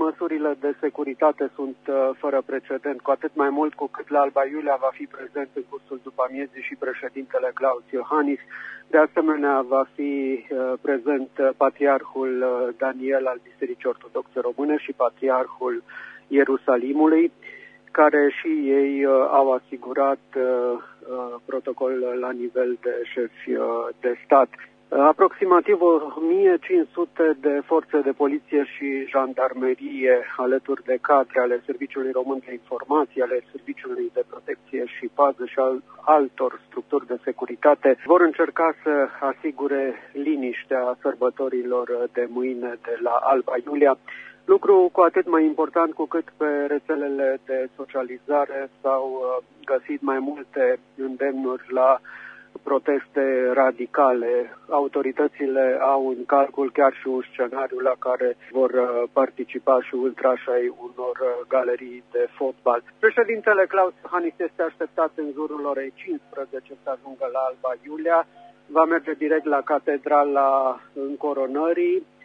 măsurile de securitate sunt fără precedent, cu atât mai mult cu cât la Alba Iulia va fi prezent în cursul după amiezii și președintele Klaus Iohannis. De asemenea, va fi prezent patriarhul Daniel al Bisericii Ortodoxe Române și patriarhul Ierusalimului, care și ei au asigurat protocol la nivel de șefi de stat. Aproximativ 1500 de forțe de poliție și jandarmerie, alături de cadre ale Serviciului Român de Informații, ale Serviciului de Protecție și Pază și altor structuri de securitate, vor încerca să asigure liniștea sărbătorilor de mâine de la Alba Iulia. Lucru cu atât mai important cu cât pe rețelele de socializare s-au găsit mai multe îndemnuri la proteste radicale. Autoritățile au în calcul chiar și un scenariu la care vor participa și ultrași ai unor galerii de fotbal. Președintele Klaus Iohannis este așteptat în jurul orei 15 să ajungă la Alba Iulia. Va merge direct la Catedrala Încoronării,